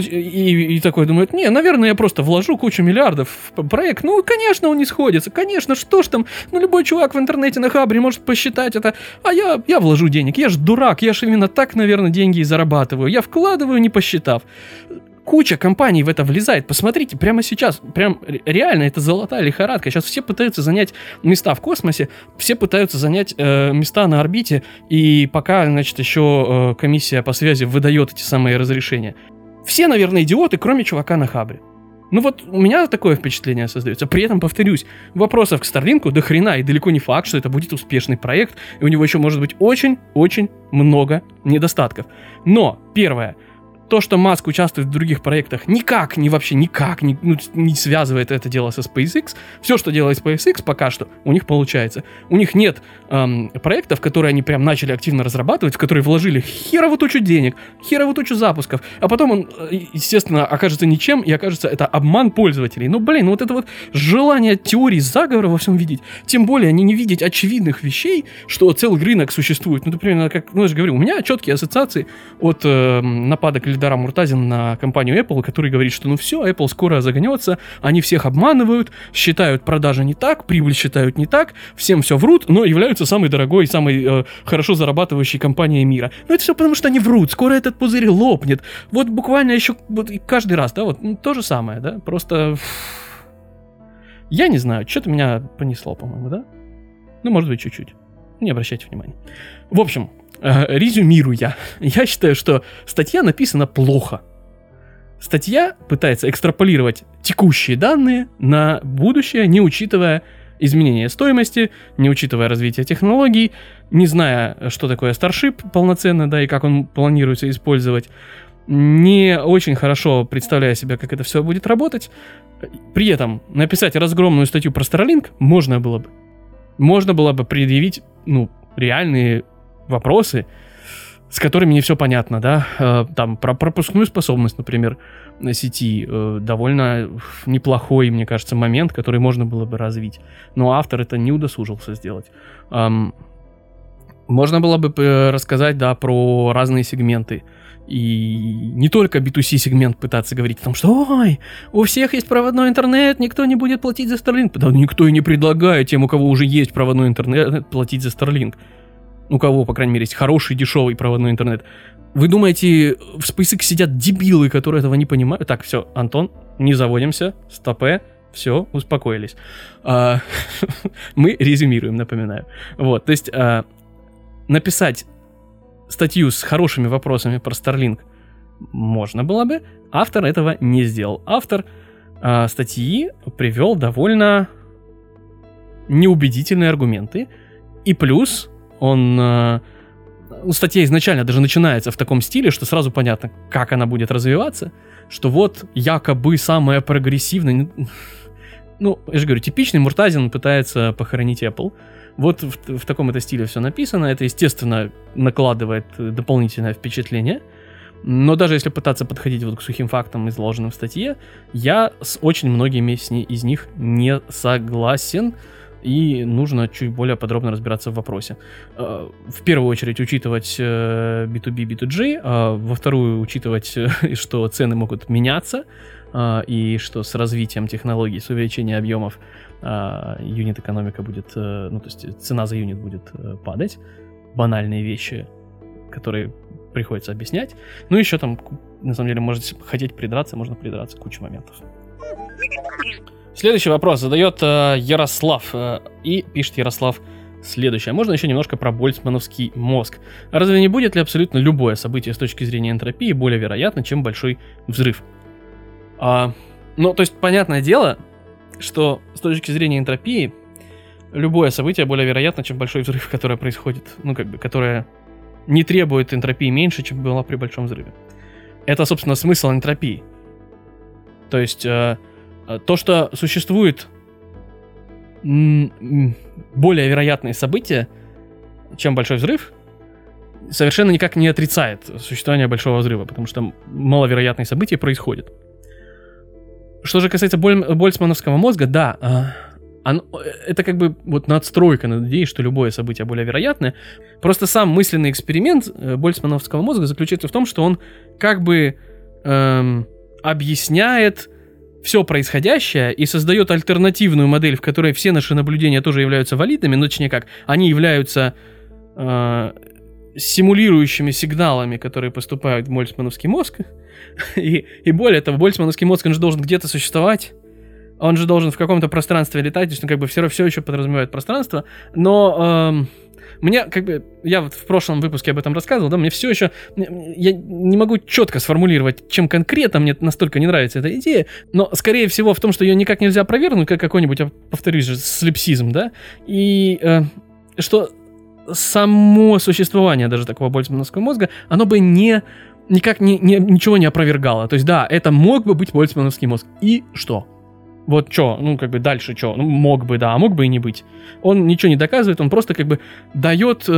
и такой думает, не, наверное, я просто вложу кучу миллиардов в проект. Ну, конечно, он не сходится, конечно, что ж там, ну, любой чувак в интернете на Хабре может посчитать это, а я вложу денег, я ж дурак, я же именно так, наверное, деньги и зарабатываю. Я вкладываю, не посчитав. Куча компаний в это влезает. Посмотрите, прямо сейчас, прям реально, это золотая лихорадка. Сейчас все пытаются занять места в космосе, все пытаются занять места на орбите, и пока, значит, еще комиссия по связи выдает эти самые разрешения. Все, наверное, идиоты, кроме чувака на Хабре. Ну вот у меня такое впечатление создается. При этом, повторюсь, вопросов к Starlink до хрена, и далеко не факт, что это будет успешный проект, и у него еще может быть очень-очень много недостатков. Но, первое, то, что Маск участвует в других проектах, никак не связывает это дело со SpaceX. Все, что делает SpaceX, пока что у них получается. У них нет проектов, которые они прям начали активно разрабатывать, в которые вложили херовую тучу денег, херовую тучу запусков, а потом он, естественно, окажется ничем, и окажется это обман пользователей. Ну, блин, вот это вот желание теории заговора во всем видеть, тем более не видеть очевидных вещей, что целый рынок существует. Ну, например, как, ну, я же говорю, у меня четкие ассоциации от нападок Эльдар Муртазин на компанию Apple, который говорит, что ну все, Apple скоро загонется, они всех обманывают, считают продажи не так, прибыль считают не так, всем все врут, но являются самой дорогой, самой хорошо зарабатывающей компанией мира. Но это все потому, что они врут, скоро этот пузырь лопнет. Вот буквально еще вот каждый раз, да, вот то же самое, да, просто... Я не знаю, что-то меня понесло, по-моему, да? Ну, может быть, чуть-чуть. Не обращайте внимания. В общем, резюмируя, я считаю, что статья написана плохо. Статья пытается экстраполировать текущие данные на будущее, не учитывая изменения стоимости, не учитывая развитие технологий, не зная, что такое Starship полноценно, да, и как он планируется использовать, не очень хорошо представляя себе, как это все будет работать. При этом написать разгромную статью про Starlink можно было бы. Можно было бы предъявить, ну, реальные вопросы, с которыми не все понятно, да. Там про пропускную способность, например, на сети довольно неплохой, мне кажется, момент, который можно было бы развить. Но автор это не удосужился сделать. Можно было бы рассказать, да, про разные сегменты. И не только B2C сегмент пытаться говорить о том, что ой, у всех есть проводной интернет, никто не будет платить за Starlink. Да никто и не предлагает тем, у кого уже есть проводной интернет, платить за Starlink. У кого, по крайней мере, есть хороший, дешевый проводной интернет. Вы думаете, в SpaceX сидят дебилы, которые этого не понимают? Так, все, Антон, не заводимся, стопе, все, успокоились. Мы резюмируем, напоминаю. Вот, то есть написать статью с хорошими вопросами про Starlink можно было бы. Автор этого не сделал. Автор статьи привел довольно неубедительные аргументы. И плюс статья изначально даже начинается в таком стиле, что сразу понятно, как она будет развиваться. Что вот якобы самая прогрессивная... Ну, я же говорю, типичный Муртазин пытается похоронить Apple. Вот в таком это стиле все написано. Это, естественно, накладывает дополнительное впечатление. Но даже если пытаться подходить вот к сухим фактам, изложенным в статье, я с очень многими из них не согласен. И нужно чуть более подробно разбираться в вопросе. В первую очередь учитывать B2B, B2G. Во вторую учитывать, что цены могут меняться. И что с развитием технологий, с увеличением объемов юнит-экономика будет, ну, то есть цена за юнит будет падать. Банальные вещи, которые приходится объяснять. Ну, еще там, на самом деле, можете хотеть придраться, можно придраться, куча моментов. Следующий вопрос задает Ярослав. И пишет Ярослав следующее. Можно еще немножко про больцмановский мозг. Разве не будет ли абсолютно любое событие с точки зрения энтропии более вероятно, чем большой взрыв? Ну, то есть, понятное дело, что с точки зрения энтропии любое событие более вероятно, чем большой взрыв, которое происходит, ну, как бы, которое не требует энтропии меньше, чем было при большом взрыве. Это, собственно, смысл энтропии. То есть, то, что существует более вероятные события, чем большой взрыв, совершенно никак не отрицает существование большого взрыва, потому что маловероятные события происходят. Что же касается больцмановского мозга, да, это как бы вот надстройка над идеей, что любое событие более вероятное. Просто сам мысленный эксперимент больцмановского мозга заключается в том, что он как бы объясняет все происходящее и создает альтернативную модель, в которой все наши наблюдения тоже являются валидными, но точнее как, они являются симулирующими сигналами, которые поступают в больцмановский мозг. И более того, больцмановский мозг, он же должен где-то существовать, он же должен в каком-то пространстве летать, то есть он как бы все еще подразумевает пространство, но мне как бы, я вот в прошлом выпуске об этом рассказывал, да, мне все еще, я не могу четко сформулировать, чем конкретно мне настолько не нравится эта идея, но скорее всего в том, что ее никак нельзя опровергнуть, как какой-нибудь, я повторюсь же, слепсизм, да, и что само существование даже такого больцмановского мозга, оно бы ничего не опровергало. То есть, да, это мог бы быть больцмановский мозг. И что? Вот что? Ну, как бы дальше что? Ну, мог бы, да, а мог бы и не быть. Он ничего не доказывает, он просто как бы дает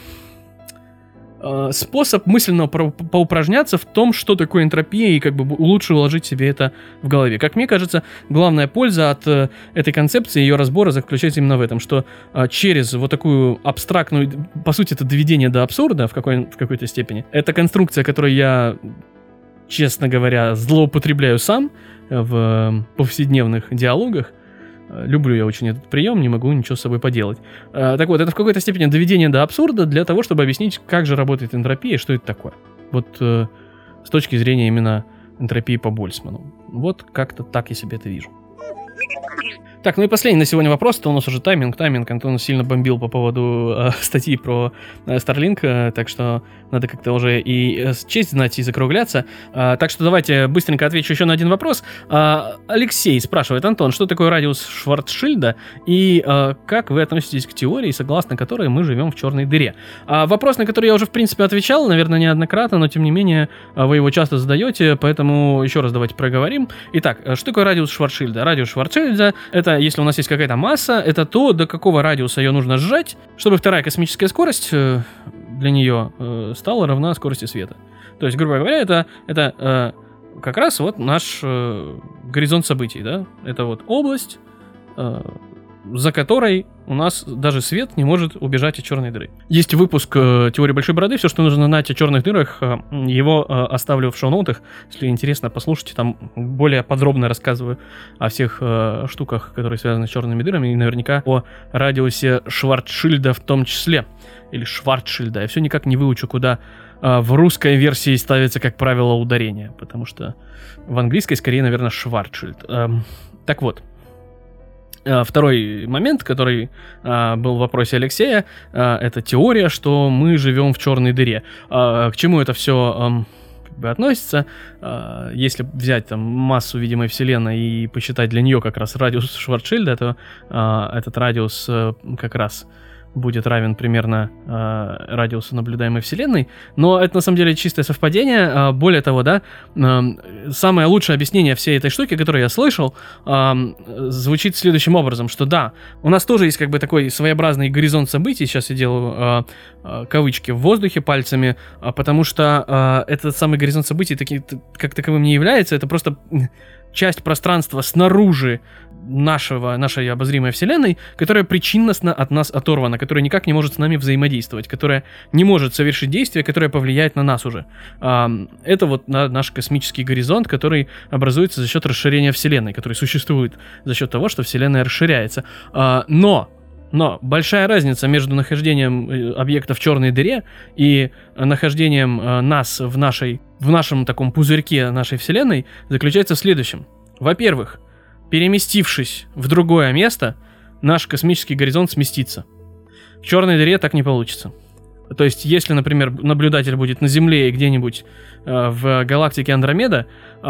способ мысленно поупражняться в том, что такое энтропия, и как бы лучше уложить себе это в голове. Как мне кажется, главная польза от этой концепции, ее разбора заключается именно в этом, что через вот такую абстрактную, по сути, это доведение до абсурда в какой-то степени. Это конструкция, которую я честно говоря, злоупотребляю сам в повседневных диалогах. Люблю я очень этот прием, не могу ничего с собой поделать. Так вот, это в какой-то степени доведение до абсурда для того, чтобы объяснить, как же работает энтропия и что это такое. Вот с точки зрения именно энтропии по Больцману. Вот как-то так я себе это вижу. Так, ну и последний на сегодня вопрос, это у нас уже тайминг. Антон сильно бомбил по поводу статьи про Starlink, так что надо как-то уже и честь знать, и закругляться. Так что давайте быстренько отвечу еще на один вопрос. Алексей спрашивает: Антон, что такое радиус Шварцшильда и как вы относитесь к теории, согласно которой мы живем в черной дыре? Вопрос, на который я уже в принципе отвечал, наверное, неоднократно, но тем не менее вы его часто задаете, поэтому еще раз давайте проговорим. Итак, что такое радиус Шварцшильда? Радиус Шварцшильда — это если у нас есть какая-то масса, это то, до какого радиуса ее нужно сжать, чтобы вторая космическая скорость для нее стала равна скорости света. То есть, грубо говоря, это как раз вот наш горизонт событий, да? Это вот область, за которой у нас даже свет не может убежать от черной дыры. Есть выпуск «Теории большой бороды», все, что нужно знать о черных дырах, его оставлю в шоу-ноутах. Если интересно, послушайте, там более подробно рассказываю о всех штуках, которые связаны с черными дырами, и наверняка о радиусе Шварцшильда в том числе, или Шварцшильда. Я все никак не выучу, куда в русской версии ставится, как правило, ударение, потому что в английской скорее, наверное, Шварцшильд. Так вот. Второй момент, который был в вопросе Алексея, это теория, что мы живем в черной дыре. К чему это все относится? Если взять там массу видимой Вселенной и посчитать для нее как раз радиус Шварцшильда, то этот радиус как раз будет равен примерно радиусу наблюдаемой Вселенной, но это на самом деле чистое совпадение. Более того, да, самое лучшее объяснение всей этой штуки, которую я слышал, звучит следующим образом, что да, у нас тоже есть как бы такой своеобразный горизонт событий, сейчас я делаю кавычки в воздухе пальцами, потому что этот самый горизонт событий как таковым не является, это просто часть пространства снаружи нашей обозримой Вселенной, которая причинностно от нас оторвана, которая никак не может с нами взаимодействовать, которая не может совершить действие, которое повлияет на нас уже. Это вот наш космический горизонт, который образуется за счет расширения Вселенной, который существует за счет того, что Вселенная расширяется. Но большая разница между нахождением объекта в черной дыре и нахождением нас в нашем таком пузырьке нашей Вселенной заключается в следующем. Во-первых, переместившись в другое место, наш космический горизонт сместится. В черной дыре так не получится. То есть, если, например, наблюдатель будет на Земле и где-нибудь в галактике Андромеда,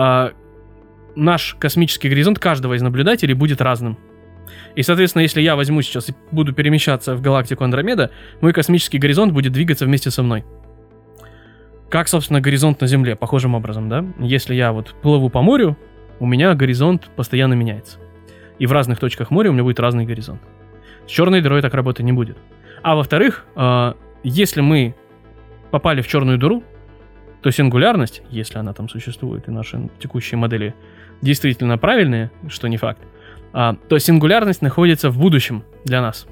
наш космический горизонт каждого из наблюдателей будет разным. И, соответственно, если я возьму сейчас и буду перемещаться в галактику Андромеда, мой космический горизонт будет двигаться вместе со мной. Как, собственно, горизонт на Земле, похожим образом, да? Если я вот плыву по морю, у меня горизонт постоянно меняется. И в разных точках моря у меня будет разный горизонт. С черной дырой так работать не будет. А во-вторых, если мы попали в черную дыру, то сингулярность, если она там существует, и наши текущие модели действительно правильные, что не факт, то сингулярность находится в будущем для нас.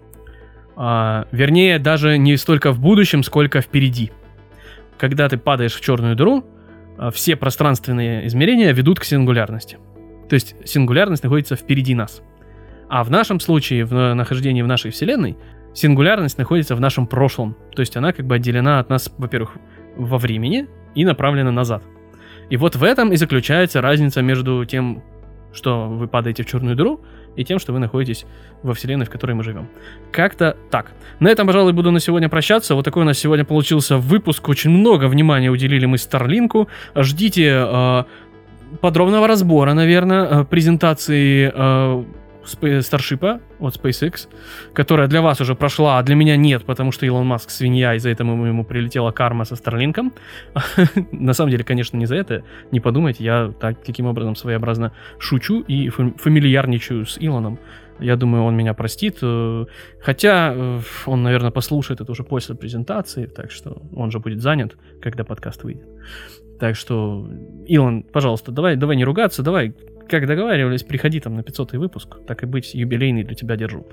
Вернее, даже не столько в будущем, сколько впереди. Когда ты падаешь в черную дыру, все пространственные измерения ведут к сингулярности. То есть сингулярность находится впереди нас. А в нашем случае, в нахождении в нашей Вселенной, сингулярность находится в нашем прошлом. То есть она как бы отделена от нас, во-первых, во времени и направлена назад. И вот в этом и заключается разница между тем, что вы падаете в черную дыру, и тем, что вы находитесь во Вселенной, в которой мы живем. Как-то так. На этом, пожалуй, буду на сегодня прощаться. Вот такой у нас сегодня получился выпуск. Очень много внимания уделили мы Старлинку. Ждите подробного разбора, наверное, презентации Старшипа от SpaceX, которая для вас уже прошла, а для меня нет, потому что Илон Маск свинья, и за это ему прилетела карма со Старлинком. На самом деле, конечно, не за это, не подумайте, я таким образом своеобразно шучу и фамильярничаю с Илоном. Я думаю, он меня простит, хотя он, наверное, послушает это уже после презентации, так что он же будет занят, когда подкаст выйдет. Так что, Илон, пожалуйста, давай не ругаться, давай, как договаривались, приходи там на 500-й выпуск, так и быть, юбилейный для тебя держу.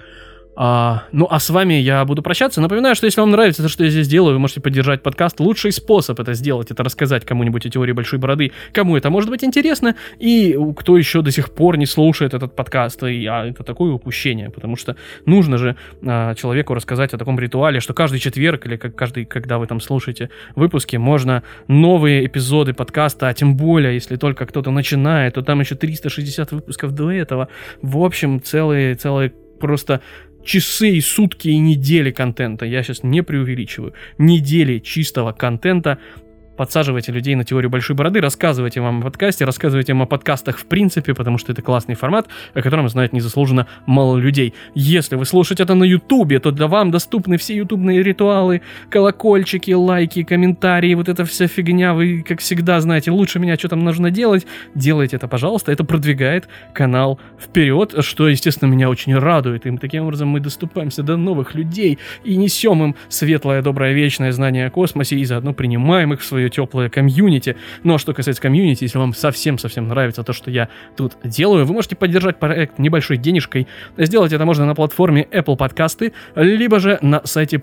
Ну, а с вами я буду прощаться. Напоминаю, что если вам нравится то, что я здесь делаю, вы можете поддержать подкаст. Лучший способ это сделать, это рассказать кому-нибудь о теории большой бороды, кому это может быть интересно, и кто еще до сих пор не слушает этот подкаст. Это такое упущение, потому что нужно же человеку рассказать о таком ритуале, что каждый четверг или когда вы там слушаете выпуски, можно новые эпизоды подкаста, а тем более, если только кто-то начинает, то там еще 360 выпусков до этого. В общем, целые просто часы и сутки и недели контента. Я сейчас не преувеличиваю. Недели чистого контента. Подсаживайте людей на теорию большой бороды, рассказывайте вам о подкасте, рассказывайте им о подкастах в принципе, потому что это классный формат, о котором знает незаслуженно мало людей. Если вы слушаете это на ютубе, то для вам доступны все ютубные ритуалы, колокольчики, лайки, комментарии, вот эта вся фигня. Вы, как всегда, знаете лучше меня, что там нужно делать. Делайте это, пожалуйста, это продвигает канал вперед, что, естественно, меня очень радует. И таким образом мы доступаемся до новых людей и несем им светлое, доброе, вечное знание о космосе и заодно принимаем их в свое теплое комьюнити. Ну а что касается комьюнити, если вам совсем-совсем нравится то, что я тут делаю, вы можете поддержать проект небольшой денежкой. Сделать это можно на платформе Apple Подкасты, либо же на сайте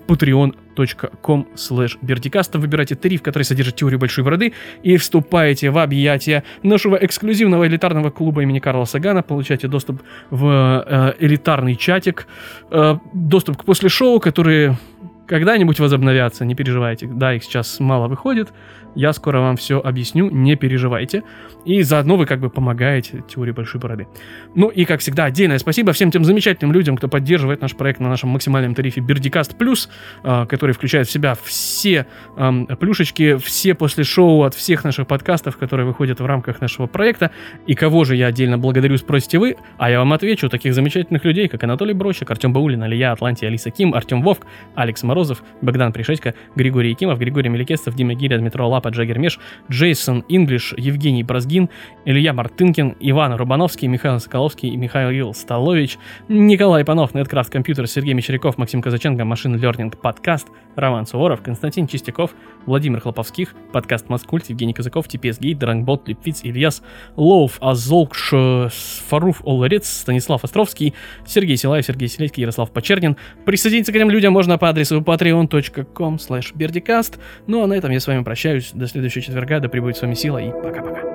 patreon.com/Berticast. Выбирайте тариф, который содержит теорию большой бороды, и вступаете в объятия нашего эксклюзивного элитарного клуба имени Карла Сагана. Получаете доступ в элитарный чатик, доступ к после шоу, которые когда-нибудь возобновятся, не переживайте. Да, их сейчас мало выходит. Я скоро вам все объясню, не переживайте. И заодно вы как бы помогаете теории большой бороды. Ну и, как всегда, отдельное спасибо всем тем замечательным людям, кто поддерживает наш проект на нашем максимальном тарифе Berticast Plus, который включает в себя все плюшечки, все после шоу от всех наших подкастов, которые выходят в рамках нашего проекта. И кого же я отдельно благодарю, спросите вы, а я вам отвечу. Таких замечательных людей, как Анатолий Брощик, Артем Баулин, Алия Атланти, Алиса Ким, Артем Вовк, Алекс Морозов, Богдан Пришечко, Григорий Якимов, Григорий Меликестов, Дима Гиря, Дмитро Лапа, Джаггер Меш, Джейсон Инглиш, Евгений Бразгин, Илья Мартынкин, Иван Рубановский, Михаил Соколовский, Михаил Столович, Николай Панов, Неткрафт Компьютер, Сергей Мещеряков, Максим Казаченко, Машин Learning Подкаст, Роман Суворов, Константин Чистяков, Владимир Хлоповских, подкаст Маскульт, Евгений Казаков, TPS Гейт, Дранкбот, Липвиц, Ильяс Лоуф, Азолкш, Фаруф Оларец, Станислав Островский, Сергей Силаев, Сергей Селецкий, Ярослав Почернин. Присоединиться к этим людям можно по адресу patreon.com/Berticast. Ну а на этом я с вами прощаюсь. До следующего четверга. Да пребудет с вами сила и пока-пока.